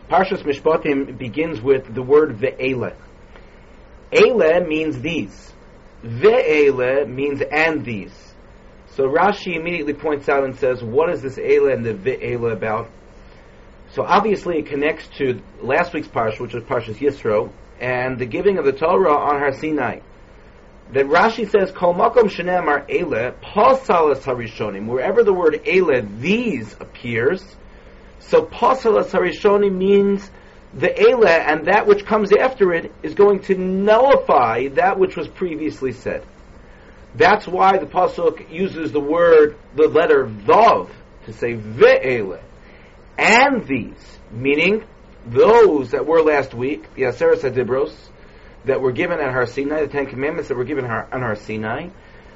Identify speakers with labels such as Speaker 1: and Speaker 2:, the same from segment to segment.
Speaker 1: Parshas Mishpatim begins with the word ve'ele. Ele means these. Ve'ele means and these. So Rashi immediately points out and says, what is this ele and the ve'ele about? So obviously it connects to last week's parsha, which was Parshas Yisro, and the giving of the Torah on Har Sinai. That Rashi says, Kol makom shenemar ele, pasalas harishonim. Wherever the word ele, these, appears, so pasalas harishonim means the ele, and that which comes after it is going to nullify that which was previously said. That's why the pasuk uses the letter vav, to say ve'ele. And these, meaning those that were last week, the Aseres HaDibros, that were given at Har Sinai, the Ten Commandments that were given on Har Sinai,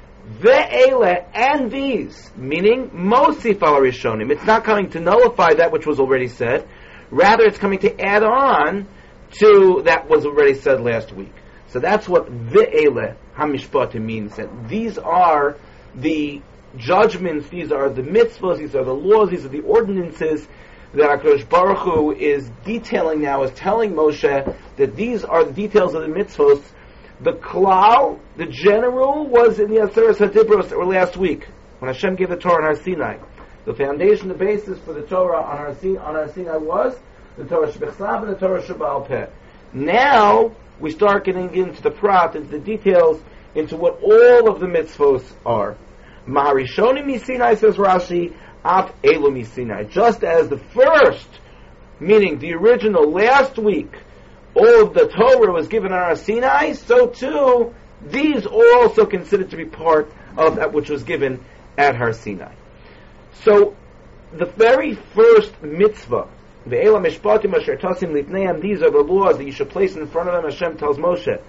Speaker 1: ve'ele, and these, meaning mosif al rishonim. It's not coming to nullify that which was already said, rather it's coming to add on to that was already said last week. So that's what ve'ele hamishpatim means. That these are the judgments, these are the mitzvahs, these are the laws, these are the ordinances that HaKadosh Baruch Hu is detailing now, is telling Moshe that these are the details of the mitzvahs. The klal, the general, was in the Aseres HaDibros that were last week, when Hashem gave the Torah on Har Sinai. The foundation, the basis for the Torah on Har Sinai was the Torah Shebechsav and the Torah Sheba'al Peh. Now, we start getting into the prat, into the details, into what all of the mitzvahs are. Maharishonim Misinai, says Rashi, Af Elu Misinai. Just as the first, meaning the original, last week, all of the Torah was given on Har Sinai, so too, these are also considered to be part of that which was given at Har Sinai. So, the very first mitzvah, Ve'ela Mishpatim Asher Tasim Litneim, these are the laws that you should place in front of them, Hashem tells Moshe.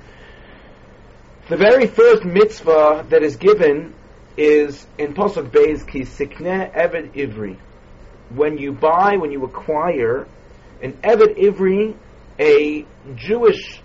Speaker 1: The very first mitzvah that is given is in Pasuk Beis, Ki Sikneh Eved Ivri. When you acquire an Eved Ivri, a Jewish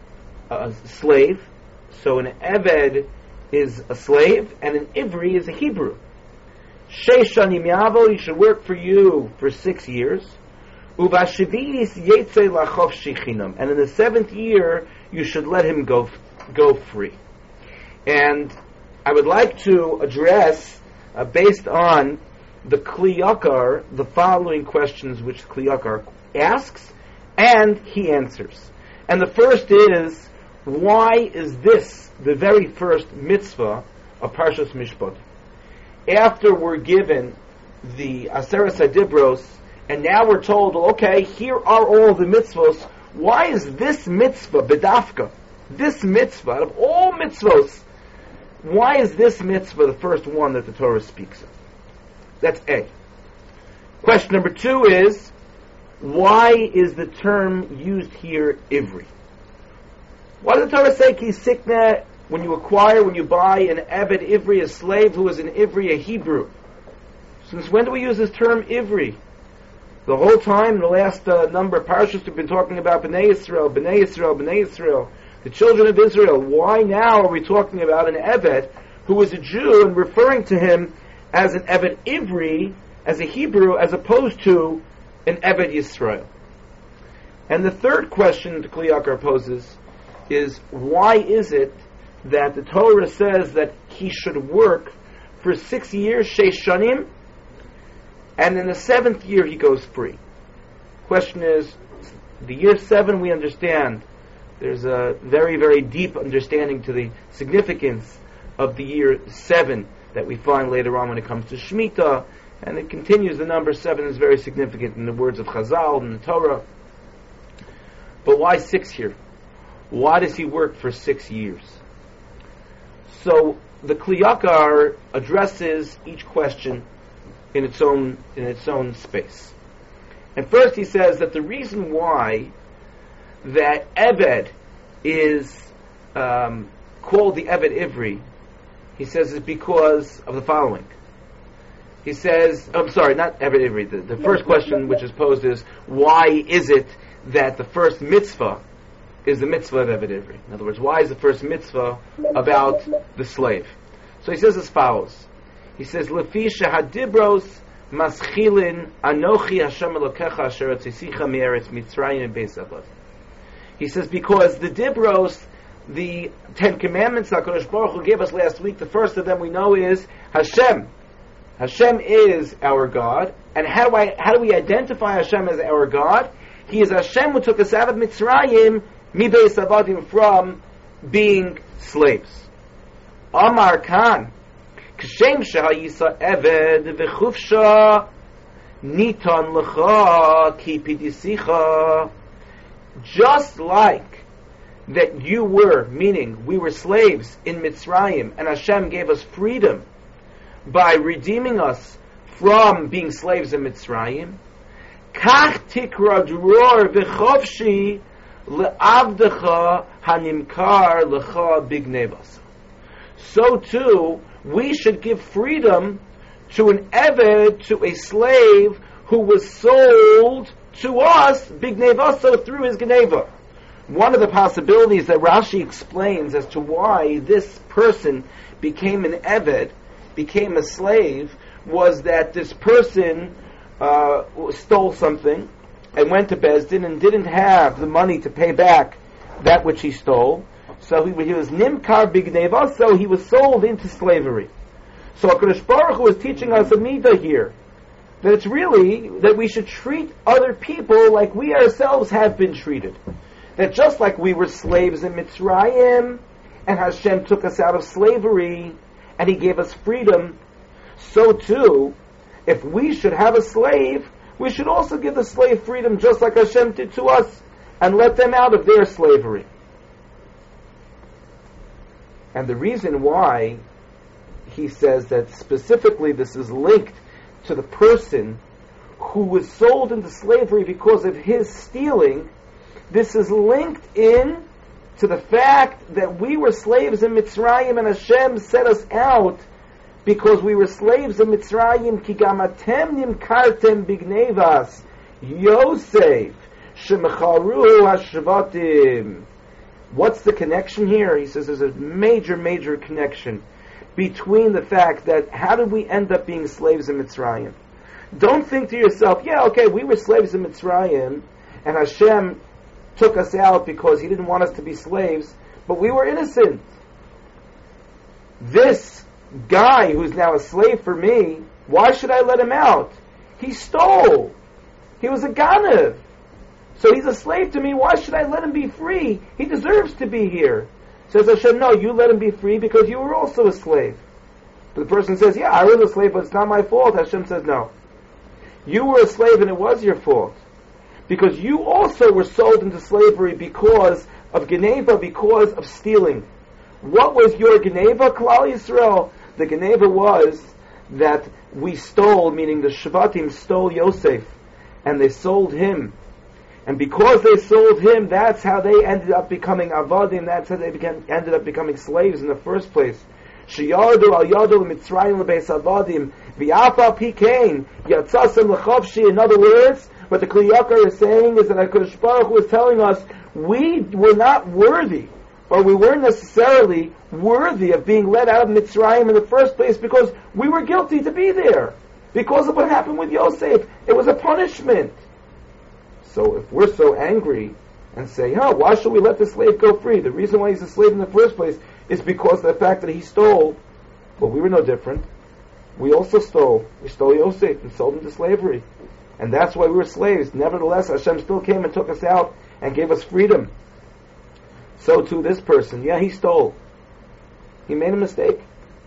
Speaker 1: slave, so an Eved is a slave, and an Ivri is a Hebrew. Sheish Shanim Yavo, he should work for you for 6 years. Uvashivis Yetzei Lachov Shichinam, and in the 7th year, you should let him go free. And I would like to address, based on the Kli Yakar, the following questions which Kli Yakar asks, and he answers. And the first is, why is this the very first mitzvah of Parshas Mishpat? After we're given the Aseres HaDibros, and now we're told, okay, here are all the mitzvahs, why is this mitzvah, bedafka, this mitzvah, out of all mitzvahs, why is this mitzvah the first one that the Torah speaks of? That's A. Question number 2 is, why is the term used here, Ivri? Why does the Torah say, Ki Sikneh, when you acquire, when you buy an Eved Ivri, a slave who is an Ivri, a Hebrew? Since when do we use this term, Ivri? The whole time, the last number of parashas we've been talking about Bnei Yisrael, Bnei Yisrael, Bnei Yisrael, the children of Israel. Why now are we talking about an Eved who was a Jew and referring to him as an Eved Ivri, as a Hebrew, as opposed to an Eved Yisrael? And the third question that Kli Yakar poses is, why is it that the Torah says that he should work for 6 years, Sheish Shanim, and in the 7th year he goes free? Question is, the year 7 we understand, there's a very, very deep understanding to the significance of the year 7 that we find later on when it comes to Shemitah, and it continues, the number 7 is very significant in the words of Chazal and the Torah. But why 6 here? Why does he work for 6 years? So the Kli Yakar addresses each question in its own space. And first he says that the reason why that Eved is called the Eved Ivri, he says, is because of the following. He says, I'm sorry, not Eved Ivri. The first question which is posed is, why is it that the first mitzvah is the mitzvah of Eved Ivri? In other words, why is the first mitzvah about the slave? So he says as follows. He says, Lefi shehadibros Maschilin Anochi Hashem Elokecha Asher Tzisicha Me'eretz Mitzrayim Beis Avad. He says, because the Dibros, the 10 Commandments HaKadosh Baruch Hu gave us last week, the first of them we know is Hashem. Hashem is our God. And how do we identify Hashem as our God? He is Hashem who took us out of Mitzrayim, Mi Beis Avadim, from being slaves. Amar Khan, Kshem Shahayisa Eved V'chufsha Nitan L'cha Ki Pidisicha. Just like that you were, meaning we were slaves in Mitzrayim, and Hashem gave us freedom by redeeming us from being slaves in Mitzrayim. Kach tikra dror v'chovshi le'avdecha hanimkar lecha bignevas. So too, we should give freedom to an eved, to a slave who was sold to us, bignevaso, through his geneva. One of the possibilities that Rashi explains as to why this person became an eved, became a slave, was that this person stole something and went to Beis Din and didn't have the money to pay back that which he stole. So he was nimkar bigneva, so he was sold into slavery. So HaKadosh Baruch Hu is teaching us a midah here, that it's really that we should treat other people like we ourselves have been treated. That just like we were slaves in Mitzrayim, and Hashem took us out of slavery, and He gave us freedom, so too, if we should have a slave, we should also give the slave freedom just like Hashem did to us, and let them out of their slavery. And the reason why he says that specifically this is linked to the person who was sold into slavery because of his stealing, this is linked in to the fact that we were slaves in Mitzrayim and Hashem set us out because we were slaves in Mitzrayim. Ki gamatem nimkartem bignevas Yosef shemecharu hashvatim. What's the connection here? He says there's a major connection between the fact that how did we end up being slaves in Mitzrayim? Don't think to yourself, yeah, okay, we were slaves in Mitzrayim and Hashem took us out because He didn't want us to be slaves, but we were innocent. This guy who's now a slave for me, why should I let him out? He stole. He was a ganav. So he's a slave to me, why should I let him be free? He deserves to be here. Says Hashem, no, you let him be free because you were also a slave. But the person says, yeah, I was a slave, but it's not my fault. Hashem says, no. You were a slave and it was your fault. Because you also were sold into slavery because of Geneva, because of stealing. What was your Geneva, Klal Yisrael? The Geneva was that we stole, meaning the Shvatim stole Yosef, and they sold him. And because they sold him, that's how they ended up becoming avadim. That's how they ended up becoming slaves in the first place. Sheyardu al yadu Mitzrayim lebeis avadim v'afal pikein yatzasem lechavshi. In other words, what the Kli Yakar is saying is that HaKadosh Baruch Hu is telling us we were not worthy, or we weren't necessarily worthy of being let out of Mitzrayim in the first place because we were guilty to be there. Because of what happened with Yosef. It was a punishment. So if we're so angry and say, why should we let the slave go free? The reason why he's a slave in the first place is because of the fact that he stole. Well, we were no different. We also stole. We stole Yosef and sold him to slavery. And that's why we were slaves. Nevertheless, Hashem still came and took us out and gave us freedom. So too this person, he stole. He made a mistake.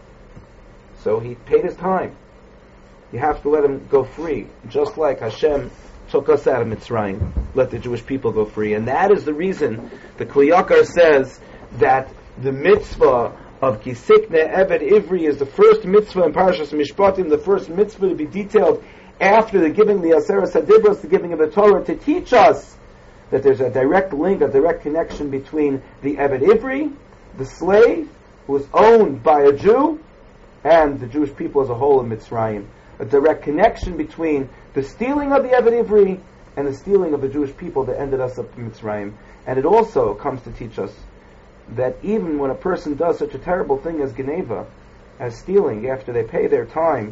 Speaker 1: So he paid his time. You have to let him go free. Just like Hashem took us out of Mitzrayim, let the Jewish people go free. And that is the reason the Kli Yakar says that the mitzvah of Kisikne Eved Ivri is the first mitzvah in Parashas Mishpatim, the first mitzvah to be detailed after the giving the Aseret Hadibros, the giving of the Torah, to teach us that there's a direct link, a direct connection between the Eved Ivri, the slave, who was owned by a Jew, and the Jewish people as a whole in Mitzrayim. A direct connection between the stealing of the Eved Ivri and the stealing of the Jewish people that ended us up in Mitzrayim. And it also comes to teach us that even when a person does such a terrible thing as Geneva, as stealing, after they pay their time,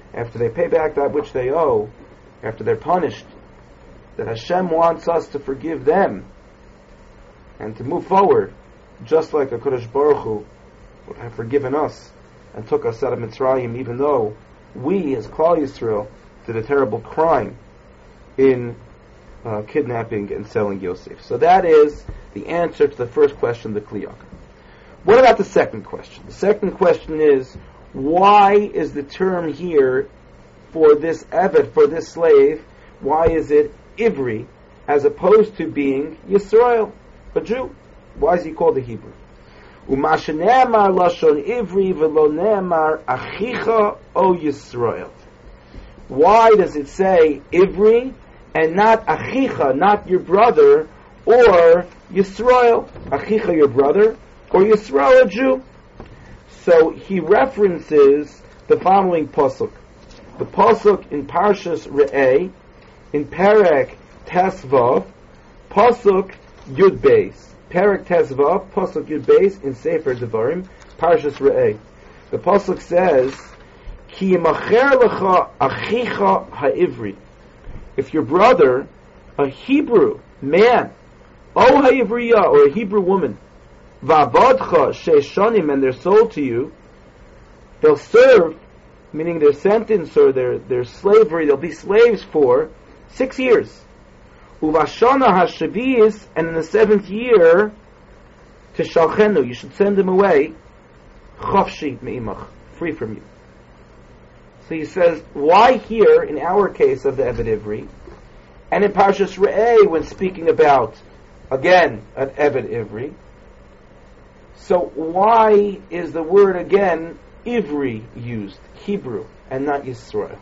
Speaker 1: after they pay back that which they owe, after they're punished, that Hashem wants us to forgive them and to move forward, just like HaKadosh Baruch Hu would have forgiven us and took us out of Mitzrayim, even though we, as Klal Yisrael, did a terrible crime in kidnapping and selling Yosef. So that is the answer to the first question, the Kli Yakar. What about the second question? The second question is, why is the term here for this Eved, for this slave, why is it Ivri, as opposed to being Yisrael, a Jew? Why is he called a Hebrew? Umashe ne'emar lashon Ivri v'lo ne'emar achicha o Yisrael. Why does it say Ivri and not achicha, not your brother, or Yisrael? Achicha, your brother, or Yisrael, a Jew? So he references the following pasuk. The pasuk in Parshas Re'eh, in Perek Tesvav, pasuk Yud Beis. Perek Tesvav, pasuk Yud Beis, in Sefer Devarim, Parshas Re'eh. The pasuk says, Ki yimacher lecha achicha ha'ivri. If your brother, a Hebrew man, o ha'ivriya, or a Hebrew woman, va'avadcha she'eshanim, and they're sold to you, they'll serve, meaning their sentence or their slavery, they'll be slaves for 6 years. Uvashana hashaviz, and in the 7th year, tishalchenu, you should send them away, chafshi me'imach, free from you. So he says, why here, in our case of the Eved Ivri, and in Parshas Re'eh, when speaking about, again, an Eved Ivri, so why is the word again, Ivri, used, Hebrew, and not Yisrael?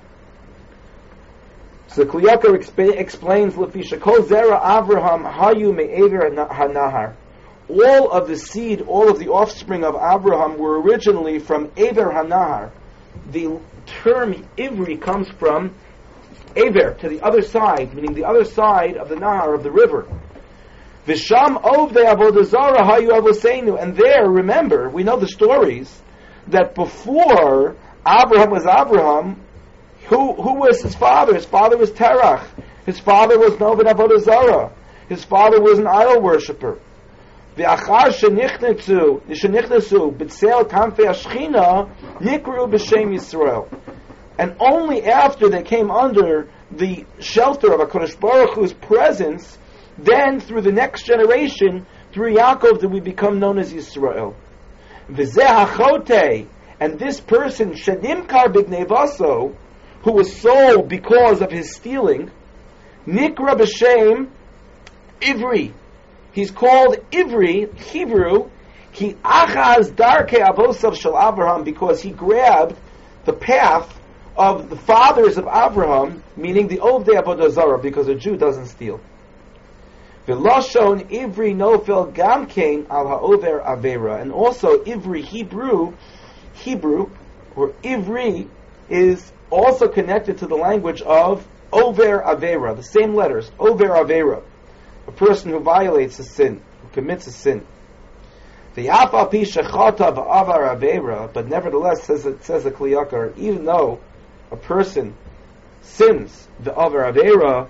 Speaker 1: So the Kli Yakar explains, Lefisha Kol Zera Avraham Hayu Me'ever HaNahar. All of the seed, all of the offspring of Abraham were originally from Ever HaNahar. The term Ivri comes from Ever, to the other side, meaning the other side of the Nahar, of the river. Visham Ovdei Avodah Zarah Hayu Avoseinu. And there, remember, we know the stories, that before Abraham was Abraham, who was his father? His father was Terach. His father was Noven Avodah Zarah. His father was an idol worshipper. V'achar shenichnesu b'tzel kamfei hashchina nikru b'shem Yisrael. And only after they came under the shelter of HaKadosh Baruch Hu's presence, then through the next generation, through Yaakov, did we become known as Yisrael. V'zeh hachote, and this person, shedimkar b'gnevaso, who was sold because of his stealing, nikra b'shem Ivri. He's called Ivri, Hebrew, ki achaz darkei avosav shel Avraham, because he grabbed the path of the fathers of Avraham, meaning the Ovdei Avodah Zarah, because a Jew doesn't steal. V'lashon Ivri nofel gamkein al ha'over avera, and also Ivri, Hebrew, or Ivri, is also connected to the language of Over Avera, the same letters, Over Avera, a person who violates a sin, who commits a sin. The Yafal Pi Shechata V'Avar Avera, but nevertheless, says the Kli Yakar, even though a person sins the Avar Avera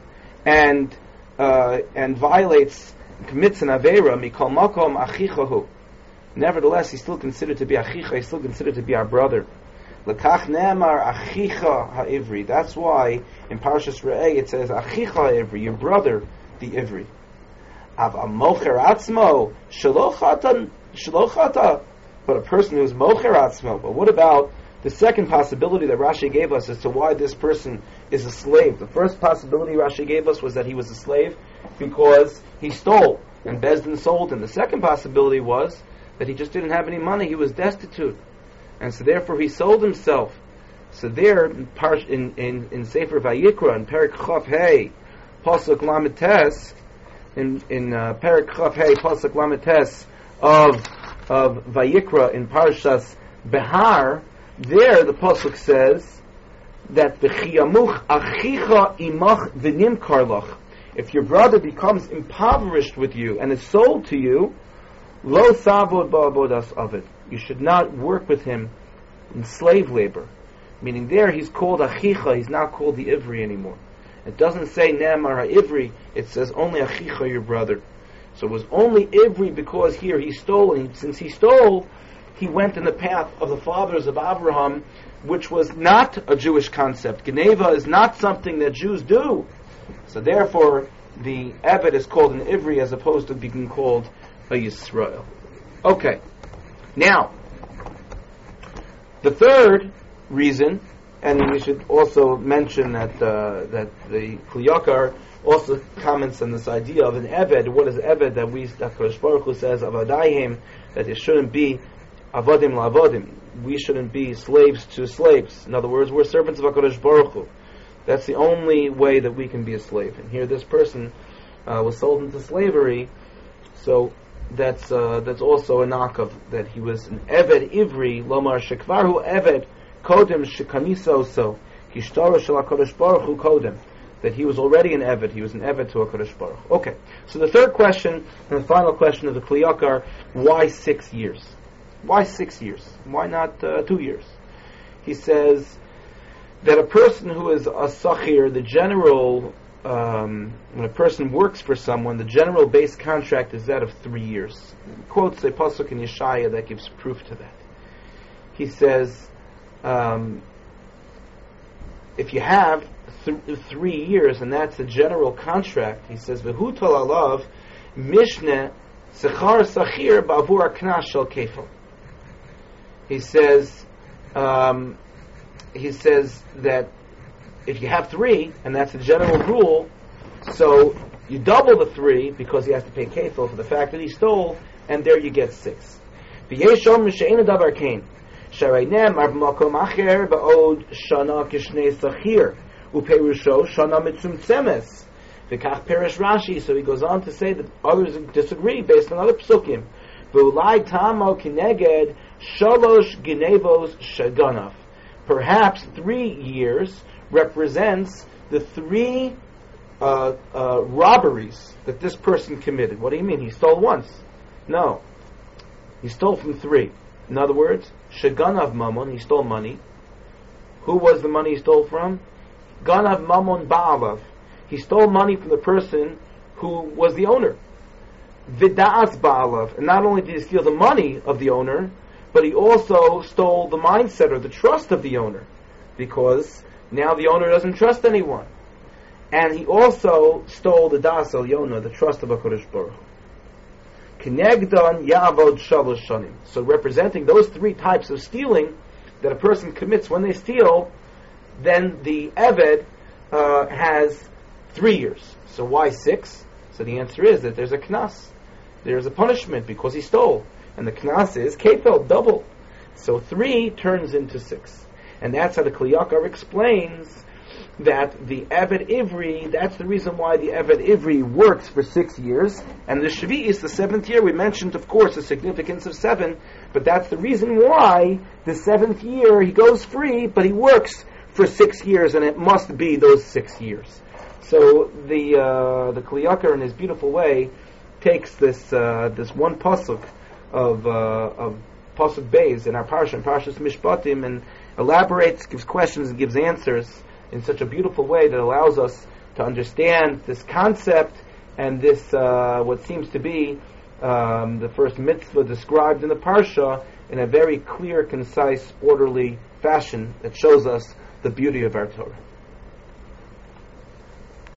Speaker 1: and violates, commits an Avera, Mikol Makom Achichahu, nevertheless, he's still considered to be Achicha, he's still considered to be our brother. L'kach ne'emar achicha ha'ivri. That's why in Parshas Re'eh it says achicha ha'ivri, your brother, the Ivri. Av amocher atzmo shalochata. But a person who's mocher atzmo. But what about the second possibility that Rashi gave us as to why this person is a slave? The first possibility Rashi gave us was that he was a slave because he stole and Bezdin sold him. The second possibility was that he just didn't have any money. He was destitute. And so therefore he sold himself. So there in Sefer Vayikra, in Perek Chav Hey, Pasuk Lamed Tes, in Perek Chav Hey, Pasuk Lamed Tes of Vayikra in Parshas Behar, there the Pasuk says that V'chiyamuch achicha imach v'nimkar lach. If your brother becomes impoverished with you and is sold to you, lo savod ba'avodas avid. You should not work with him in slave labor. Meaning there he's called Achicha, he's not called the Ivri anymore. It doesn't say Ne'emar HaIvri, it says only Achicha, your brother. So it was only Ivri because here he stole, and since he stole, he went in the path of the fathers of Abraham, which was not a Jewish concept. Geneva is not something that Jews do. So therefore, the Eved is called an Ivri as opposed to being called a Yisrael. Okay. Now, the third reason, and we should also mention that the Kli Yakar also comments on this idea of an Eved. What is Eved? That Kodesh Baruch Hu says, Avadayim, that it shouldn't be Avadim la'avadim. We shouldn't be slaves to slaves. In other words, we're servants of HaKadosh Baruch Hu. That's the only way that we can be a slave. And here this person was sold into slavery, so that's also a knock of that he was an Eved Ivri, Lomar Shekvarhu Eved, Kodem Shekamiso so, Kishtara Shel HaKadosh Baruch Hu Kodem. That he was already an Eved, he was an Eved to HaKadosh Baruch Hu. Okay, so the third question, and the final question of the Kli Yakar, why 6 years? Why 6 years? Why not 2 years? He says that a person who is a Sachir, the general, when a person works for someone, the general base contract is that of 3 years. He quotes a pasuk in Yeshaya that gives proof to that. He says, if you have 3 years, and that's the general contract, he says, V'hu tol alav mishne sechar sachir ba'avur aknas shel kefil. He says that if you have 3, and that's the general rule, so you double the 3 because he has to pay kefil for the fact that he stole, and there you get 6. V'yeshom she'ein davar kain shareinem ar b'makom acher ba'od shana kishnei sachir u'perusho shana mitzumtzemes v'kach perish Rashi. So he goes on to say that others disagree based on other psukim. V'ulai tamo kineged shalosh ginevos shaganav. Perhaps 3 years represents the 3 robberies that this person committed. What do you mean? He stole once? No. He stole from 3. In other words, shaganav mamon, he stole money. Who was the money he stole from? Ganav mamon ba'alav. He stole money from the person who was the owner. Vida'as ba'alav. And not only did he steal the money of the owner, but he also stole the mindset or the trust of the owner, because now the owner doesn't trust anyone. And he also stole the das el-yona, the trust of HaKadosh Baruch Hu. Kinegdan ya'avod shalosh shanim. So representing those 3 types of stealing that a person commits when they steal, then the Eved has 3 years. So why 6? So the answer is that there's a knas. There's a punishment because he stole. And the knas is kefel, double. So 3 turns into 6. And that's how the Kli Yakar explains that the Eved Ivri, that's the reason why the Eved Ivri works for 6 years. And the Shvi is the 7th year. We mentioned, of course, the significance of 7, but that's the reason why the 7th year he goes free, but he works for 6 years, and it must be those 6 years. So the Kli Yakar, in his beautiful way, takes this one pasuk of pasuk Beis in our parsha, Parshas Mishpatim, and elaborates, gives questions, and gives answers in such a beautiful way that allows us to understand this concept and this what seems to be the first mitzvah described in the parsha in a very clear, concise, orderly fashion that shows us the beauty of our Torah.